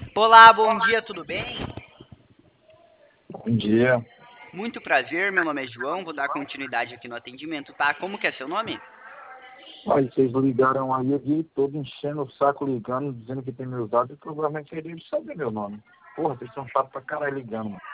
Olá, bom dia, tudo bem? Bom dia. Muito prazer, meu nome é João, vou dar continuidade aqui no atendimento, tá? Como que é seu nome? Olha, vocês ligaram aí o dia todo enchendo o saco ligando, dizendo que tem meus dados, e provavelmente queriam saber meu nome. Porra, vocês são chatos pra caralho ligando, mano.